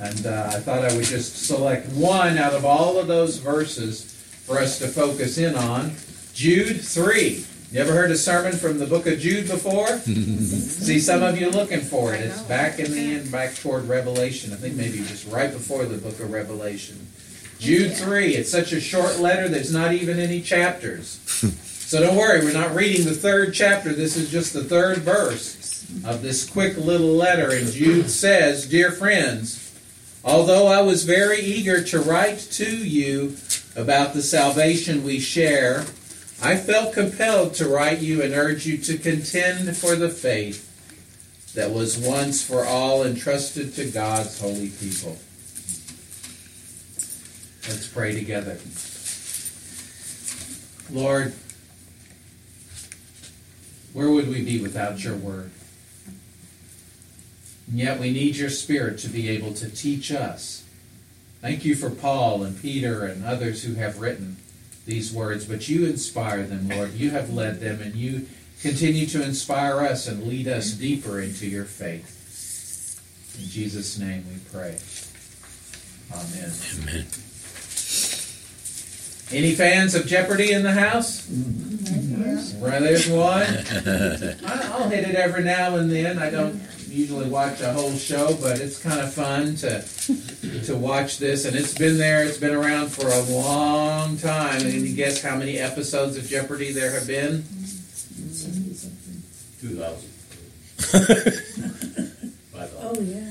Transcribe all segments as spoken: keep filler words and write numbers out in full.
And uh, I thought I would just select one out of all of those verses for us to focus in on. Jude three. You ever heard a sermon from the book of Jude before? See, some of you looking for it. It's back in the end, back toward Revelation. I think maybe just right before the book of Revelation. Jude three. It's such a short letter, there's not even any chapters. So don't worry, we're not reading the third chapter. This is just the third verse of this quick little letter. And Jude says, "Dear friends, although I was very eager to write to you about the salvation we share, I felt compelled to write you and urge you to contend for the faith that was once for all entrusted to God's holy people." Let's pray together. Lord, where would we be without your word? And yet we need your Spirit to be able to teach us. Thank you for Paul and Peter and others who have written these words, but you inspire them, Lord. You have led them, and you continue to inspire us and lead us deeper into your faith. In Jesus' name we pray. Amen. Amen. Any fans of Jeopardy in the house? Well, there's one. I'll hit it every now and then. I don't usually watch a whole show, but it's kind of fun to to watch this. And it's been there. It's been around for a long time. And can you guess how many episodes of Jeopardy there have been? Two thousand. Oh, yeah.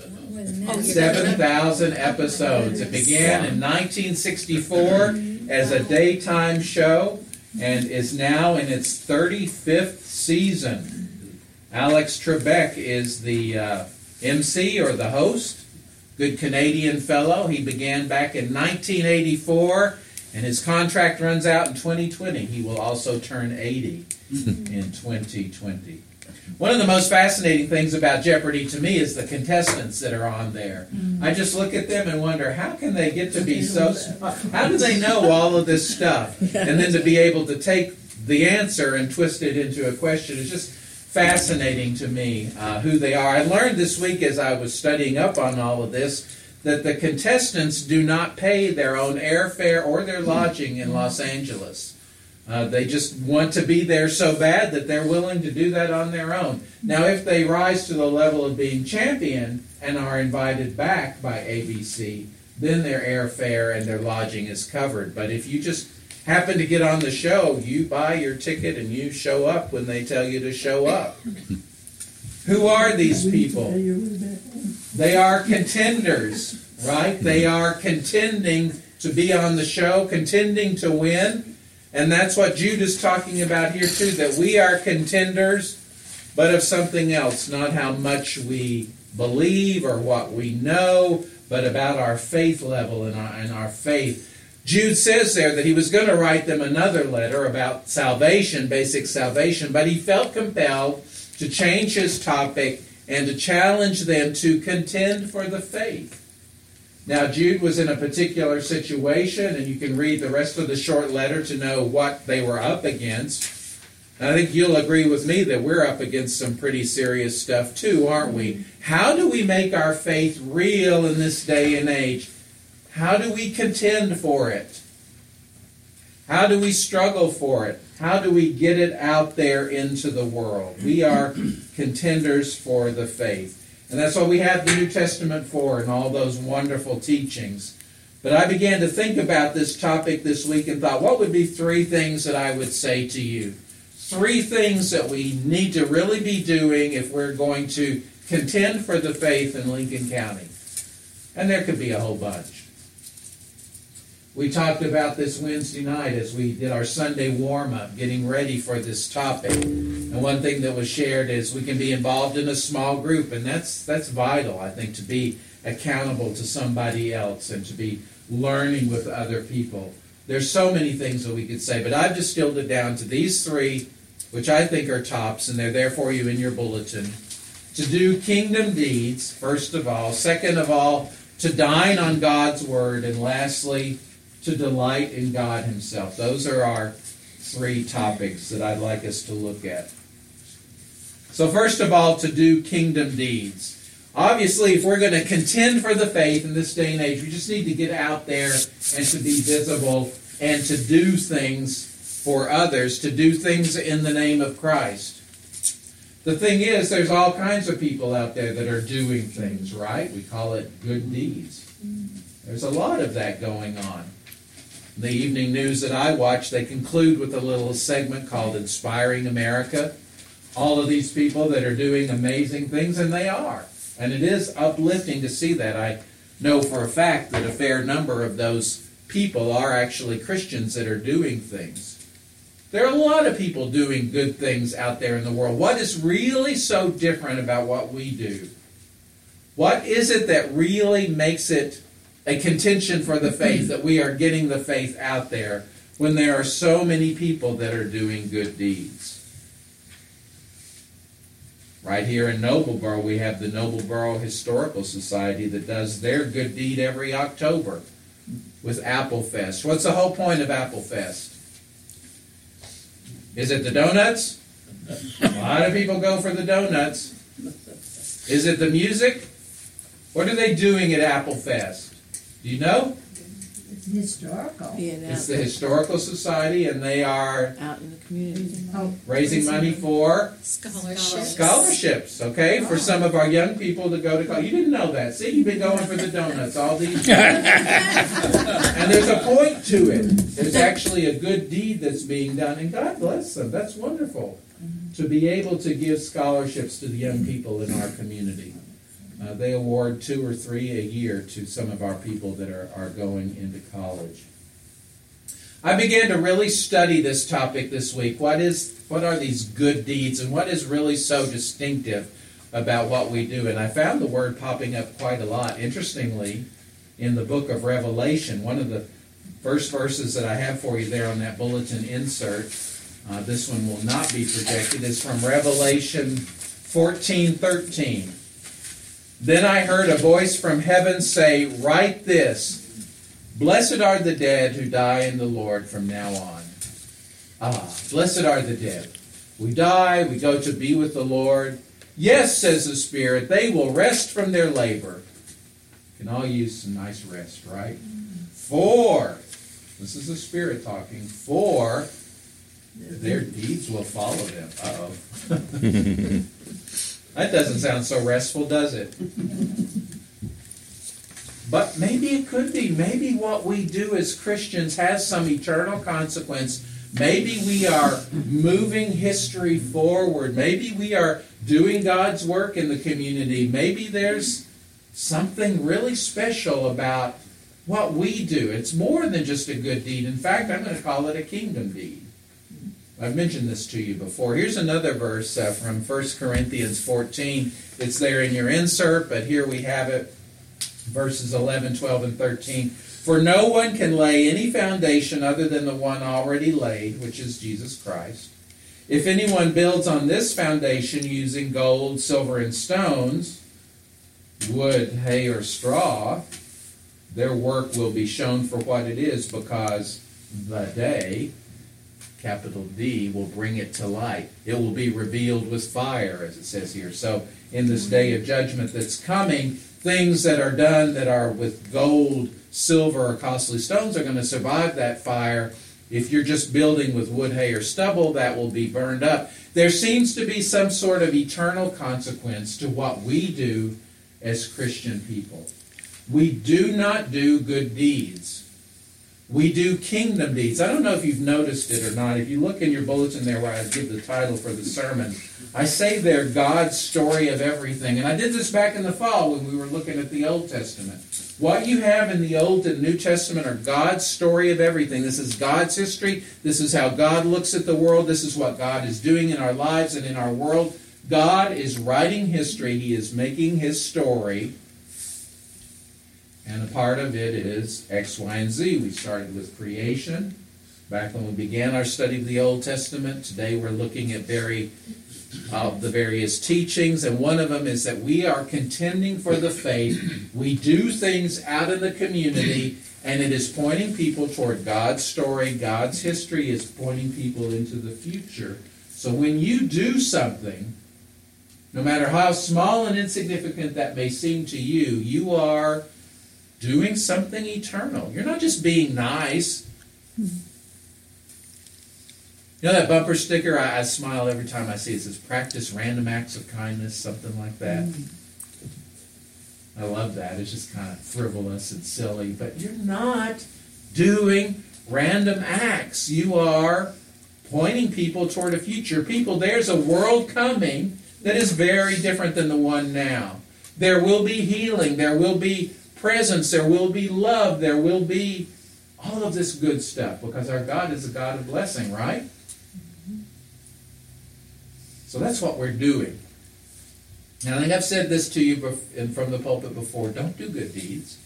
seven thousand episodes. It began in nineteen sixty-four as a daytime show and is now in its thirty-fifth season. Alex Trebek is the uh, M C or the host. Good Canadian fellow. He began back in nineteen eighty-four, and his contract runs out in twenty twenty. He will also turn eighty in twenty twenty. One of the most fascinating things about Jeopardy to me is the contestants that are on there. Mm-hmm. I just look at them and wonder, how can they get to be so smart? How do they know all of this stuff? And then to be able to take the answer and twist it into a question is just fascinating to me, uh, who they are. I learned this week as I was studying up on all of this that the contestants do not pay their own airfare or their lodging in Los Angeles. Uh, they just want to be there so bad that they're willing to do that on their own. Now, if they rise to the level of being champion and are invited back by A B C, then their airfare and their lodging is covered. But if you just happen to get on the show, you buy your ticket and you show up when they tell you to show up. Who are these people? They are contenders, right? They are contending to be on the show, contending to win. And that's what Jude is talking about here too, that we are contenders, but of something else, not how much we believe or what we know, but about our faith level and our, and our faith. Jude says there that he was going to write them another letter about salvation, basic salvation, but he felt compelled to change his topic and to challenge them to contend for the faith. Now, Jude was in a particular situation, and you can read the rest of the short letter to know what they were up against. And I think you'll agree with me that we're up against some pretty serious stuff too, aren't we? How do we make our faith real in this day and age? How do we contend for it? How do we struggle for it? How do we get it out there into the world? We are contenders for the faith. And that's what we have the New Testament for and all those wonderful teachings. But I began to think about this topic this week and thought, what would be three things that I would say to you? Three things that we need to really be doing if we're going to contend for the faith in Lincoln County. And there could be a whole bunch. We talked about this Wednesday night as we did our Sunday warm-up, getting ready for this topic. And one thing that was shared is we can be involved in a small group, and that's that's vital, I think, to be accountable to somebody else and to be learning with other people. There's so many things that we could say, but I've distilled it down to these three, which I think are tops, and they're there for you in your bulletin. To do kingdom deeds, first of all. Second of all, to dine on God's word. And lastly, to delight in God himself. Those are our three topics that I'd like us to look at. So first of all, to do kingdom deeds. Obviously, if we're going to contend for the faith in this day and age, we just need to get out there and to be visible and to do things for others, to do things in the name of Christ. The thing is, there's all kinds of people out there that are doing things, right? We call it good deeds. There's a lot of that going on. The evening news that I watch, they conclude with a little segment called Inspiring America. All of these people that are doing amazing things, and they are. And it is uplifting to see that. I know for a fact that a fair number of those people are actually Christians that are doing things. There are a lot of people doing good things out there in the world. What is really so different about what we do? What is it that really makes it a contention for the faith, that we are getting the faith out there when there are so many people that are doing good deeds? Right here in Nobleboro, we have the Nobleboro Historical Society that does their good deed every October with Apple Fest. What's the whole point of Apple Fest? Is it the donuts? A lot of people go for the donuts. Is it the music? What are they doing at Apple Fest? Do you know? It's historical. Yeah, It's the Historical Society, and they are out in the community. Oh, raising money for Scholarships. scholarships, okay, for some of our young people to go to college. You didn't know that. See, you've been going for the donuts all these years. And there's a point to it. There's actually a good deed that's being done, and God bless them. That's wonderful to be able to give scholarships to the young people in our community. Uh, they award two or three a year to some of our people that are, are going into college. I began to really study this topic this week. What is, what are these good deeds, and what is really so distinctive about what we do? And I found the word popping up quite a lot. Interestingly, in the book of Revelation, one of the first verses that I have for you there on that bulletin insert, uh, this one will not be projected, is from Revelation fourteen thirteen. Then I heard a voice from heaven say, "Write this, blessed are the dead who die in the Lord from now on." Ah, blessed are the dead. We die, we go to be with the Lord. Yes, says the Spirit, they will rest from their labor. Can all use some nice rest, right? For, this is the Spirit talking, for their deeds will follow them. Uh-oh. That doesn't sound so restful, does it? But maybe it could be. Maybe what we do as Christians has some eternal consequence. Maybe we are moving history forward. Maybe we are doing God's work in the community. Maybe there's something really special about what we do. It's more than just a good deed. In fact, I'm going to call it a kingdom deed. I've mentioned this to you before. Here's another verse uh, from First Corinthians fourteen. It's there in your insert, but here we have it, verses eleven, twelve, and thirteen. For no one can lay any foundation other than the one already laid, which is Jesus Christ. If anyone builds on this foundation using gold, silver, and stones, wood, hay, or straw, their work will be shown for what it is, because the day, capital D, will bring it to light. It will be revealed with fire, as it says here. So in this day of judgment that's coming, things that are done that are with gold, silver, or costly stones are going to survive that fire. If you're just building with wood, hay, or stubble, that will be burned up. There seems to be some sort of eternal consequence to what we do as Christian people. We do not do good deeds. We do kingdom deeds. I don't know if you've noticed it or not. If you look in your bulletin there where I give the title for the sermon, I say there, God's story of everything. And I did this back in the fall when we were looking at the Old Testament. What you have in the Old and New Testament are God's story of everything. This is God's history. This is how God looks at the world. This is what God is doing in our lives and in our world. God is writing history. He is making His story. And a part of it is X, Y, and Z. We started with creation back when we began our study of the Old Testament. Today we're looking at very uh, the various teachings, and one of them is that we are contending for the faith. We do things out in the community, and it is pointing people toward God's story. God's history is pointing people into the future. So when you do something, No matter how small and insignificant that may seem to you, you are doing something eternal. You're not just being nice. You know that bumper sticker? I, I smile every time I see it. It says, practice random acts of kindness, something like that. I love that. It's just kind of frivolous and silly. But you're not doing random acts. You are pointing people toward a future. People, there's a world coming that is very different than the one now. There will be healing. There will be presence. There will be love. There will be all of this good stuff because our God is a God of blessing, right? So that's what we're doing. And I think I've said this to you from the pulpit before. Don't do good deeds.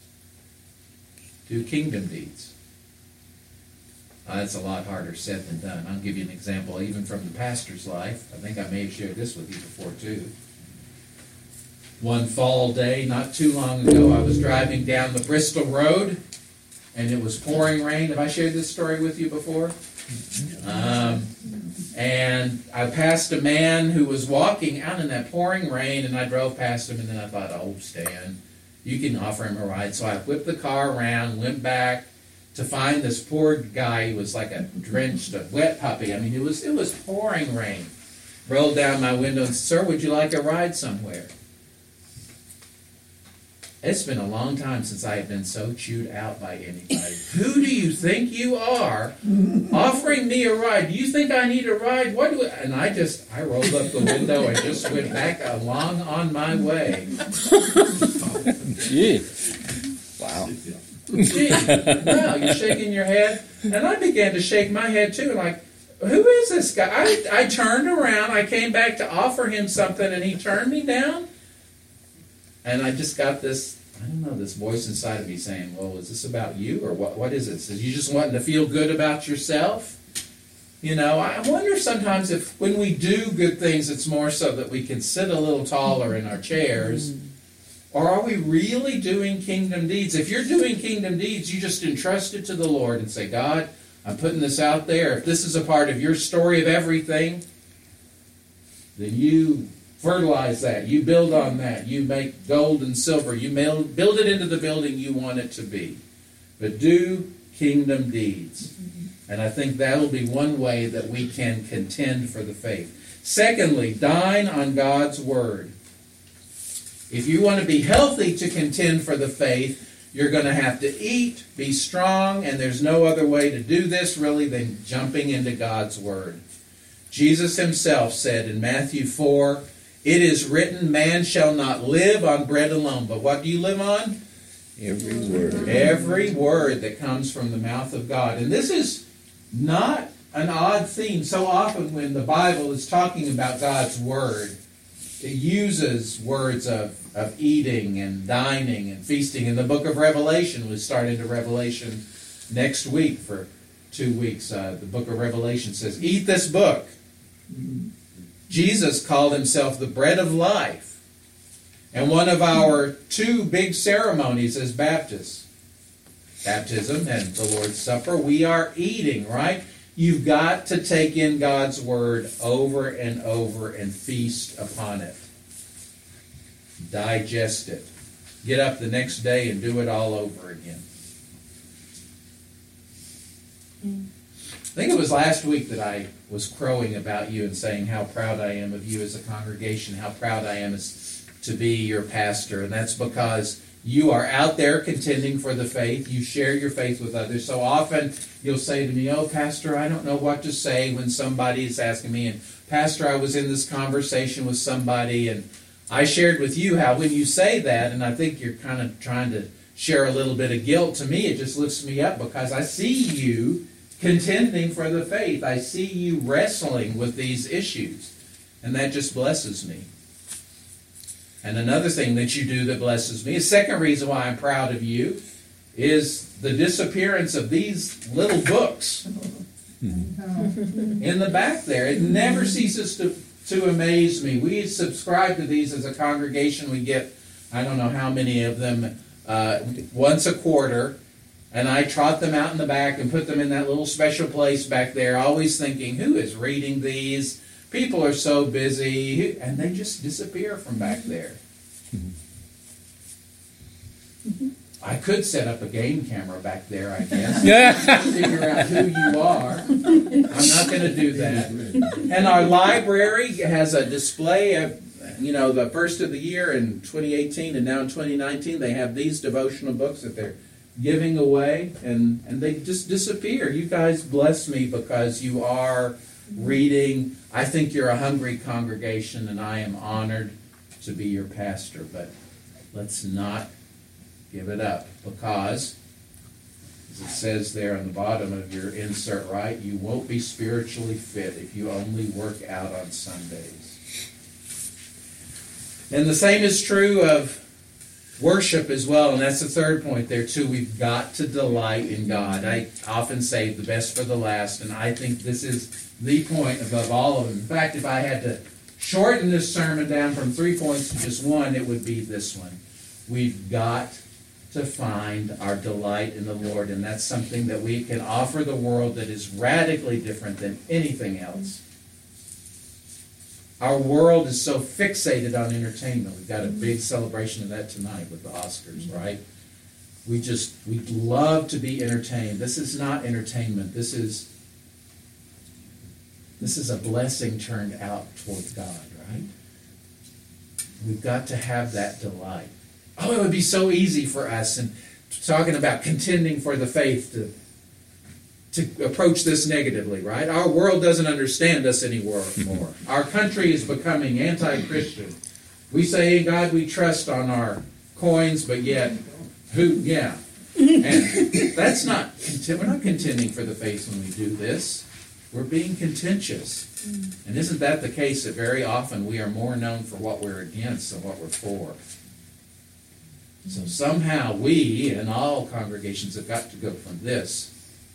Do kingdom deeds. Uh, that's a lot harder said than done. I'll give you an example even from the pastor's life. I think I may have shared this with you before too. One fall day, not too long ago, I was driving down the Bristol Road, and it was pouring rain. Have I shared this story with you before? Um, and I passed a man who was walking out in that pouring rain, and I drove past him, and then I thought, oh, Stan, you can offer him a ride. So I whipped the car around, went back to find this poor guy who was like a drenched, a wet puppy. I mean, it was it was pouring rain. Rolled down my window and said, sir, would you like a ride somewhere? It's been a long time since I have been so chewed out by anybody. Who do you think you are offering me a ride? Do you think I need a ride? What do I? And I just, I rolled up the window and just went back along on my way. Gee. Wow. Gee, wow, you're shaking your head. And I began to shake my head too, like, who is this guy? I, I turned around, I came back to offer him something, and he turned me down. And I just got this, I don't know, this voice inside of me saying, well, is this about you? Or what? What is it? Is you just wanting to feel good about yourself? You know, I wonder sometimes if when we do good things, it's more so that we can sit a little taller in our chairs. Or are we really doing kingdom deeds? If you're doing kingdom deeds, you just entrust it to the Lord and say, God, I'm putting this out there. If this is a part of your story of everything, then you fertilize that. You build on that. You make gold and silver. You build it into the building you want it to be. But do kingdom deeds. And I think that'll be one way that we can contend for the faith. Secondly, dine on God's Word. If you want to be healthy to contend for the faith, you're going to have to eat, be strong, and there's no other way to do this really than jumping into God's Word. Jesus himself said in Matthew four, it is written, man shall not live on bread alone. But what do you live on? Every word. Every word that comes from the mouth of God. And this is not an odd theme. So often when the Bible is talking about God's Word, it uses words of, of eating and dining and feasting. In the book of Revelation, we start into Revelation next week for two weeks. Uh, the book of Revelation says, eat this book. Jesus called himself the bread of life. And one of our two big ceremonies is Baptist. Baptism and the Lord's Supper. We are eating, right? You've got to take in God's Word over and over and feast upon it. Digest it. Get up the next day and do it all over again. I think it was last week that I was crowing about you and saying how proud I am of you as a congregation, how proud I am as to be your pastor. And that's because you are out there contending for the faith. You share your faith with others. So often you'll say to me, oh, Pastor, I don't know what to say when somebody is asking me. And Pastor, I was in this conversation with somebody, and I shared with you how when you say that, and I think you're kind of trying to share a little bit of guilt, to me it just lifts me up because I see you contending for the faith. I see you wrestling with these issues, and that just blesses me. And another thing that you do that blesses me, a second reason why I'm proud of you, is the disappearance of these little books in the back there. It never ceases to, to amaze me. We subscribe to these as a congregation. We get, I don't know how many of them, uh, once a quarter. And I trot them out in the back and put them in that little special place back there, always thinking, who is reading these? People are so busy, and they just disappear from back there. I could set up a game camera back there, I guess. Figure out who you are. I'm not going to do that. And our library has a display of, you know, the first of the year in twenty eighteen and now in twenty nineteen, they have these devotional books that they're giving away, and, and they just disappear. You guys bless me because you are reading. I think you're a hungry congregation, and I am honored to be your pastor, but let's not give it up, because, as it says there on the bottom of your insert right, you won't be spiritually fit if you only work out on Sundays. And the same is true of worship as well, and that's the third point there too. We've got to delight in God. I often say the best for the last, and I think this is the point above all of them. In fact, if I had to shorten this sermon down from three points to just one, it would be this one. We've got to find our delight in the Lord, and that's something that we can offer the world that is radically different than anything else. Our world is so fixated on entertainment. We've got a big celebration of that tonight with the Oscars, right? We just, we love to be entertained. This is not entertainment. This is, this is a blessing turned out toward God, right? We've got to have that delight. Oh, it would be so easy for us, and talking about contending for the faith, to to approach this negatively, right? Our world doesn't understand us anymore. Our country is becoming anti-Christian. We say, in God we trust on our coins, but yet, who, yeah. And that's not, we're not contending for the faith when we do this. We're being contentious. And isn't that the case that very often we are more known for what we're against than what we're for? So somehow we, and all congregations, have got to go from this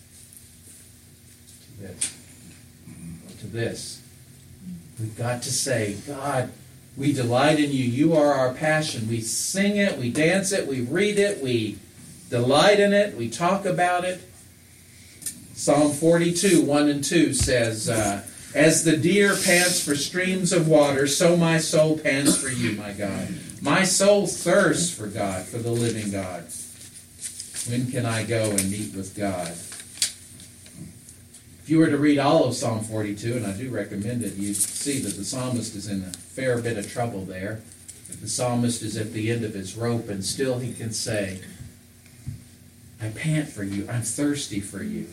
to this to this. We've got to say, God, we delight in you. You are our passion. We sing it, we dance it, we read it, we delight in it, we talk about it. Psalm forty-two, one and two says, uh, as the deer pants for streams of water, so my soul pants for you, my God. My soul thirsts for God, for the living God. When can I go and meet with God? If you were to read all of Psalm forty-two, and I do recommend it, you'd see that the psalmist is in a fair bit of trouble there. The psalmist is at the end of his rope, and still he can say, I pant for you, I'm thirsty for you.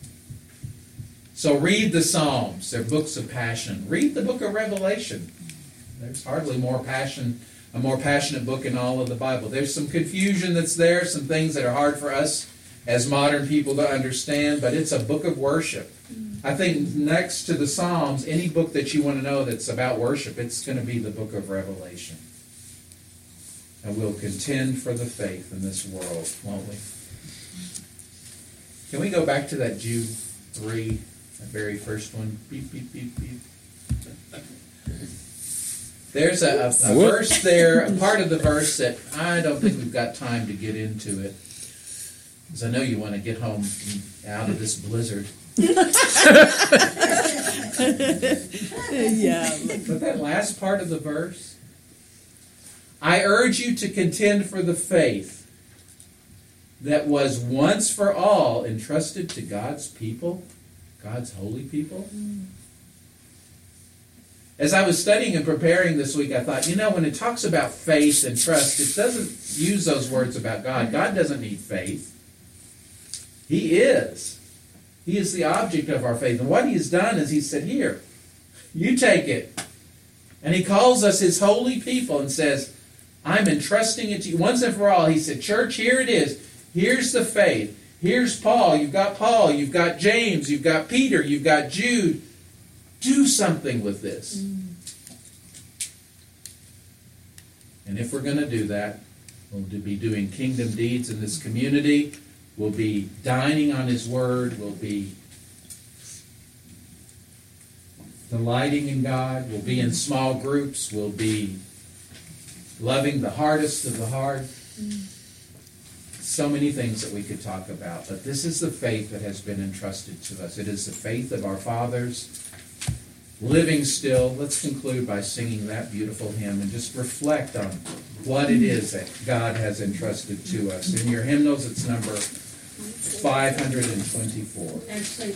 So read the Psalms. They're books of passion. Read the book of Revelation. There's hardly more passion, a more passionate book in all of the Bible. There's some confusion that's there, some things that are hard for us as modern people to understand, but it's a book of worship. I think next to the Psalms, any book that you want to know that's about worship, it's going to be the book of Revelation. And we'll contend for the faith in this world, won't we? Can we go back to that Jude three? The very first one. Beep, beep, beep, beep. There's a, a, a verse there, a part of the verse that I don't think we've got time to get into it. Because I know you want to get home out of this blizzard. Yeah. But that last part of the verse, I urge you to contend for the faith that was once for all entrusted to God's people, God's holy people. As I was studying and preparing this week, I thought, you know, when it talks about faith and trust, it doesn't use those words about God. God doesn't need faith. He is. He is the object of our faith. And what he has done is he said, here, you take it. And he calls us his holy people and says, I'm entrusting it to you. Once and for all, he said, church, here it is. Here's the faith. Here's Paul. You've got Paul. You've got James. You've got Peter. You've got Jude. Do something with this. Mm. And if we're going to do that, we'll be doing kingdom deeds in this community. We'll be dining on his word. We'll be delighting in God. We'll be in small groups. We'll be loving the hardest of the hard. Mm. So many things that we could talk about. But this is the faith that has been entrusted to us. It is the faith of our fathers. living still. Let's conclude by singing that beautiful hymn and just reflect on what it is that God has entrusted to us. In your hymnals, it's number five hundred twenty-four. Actually,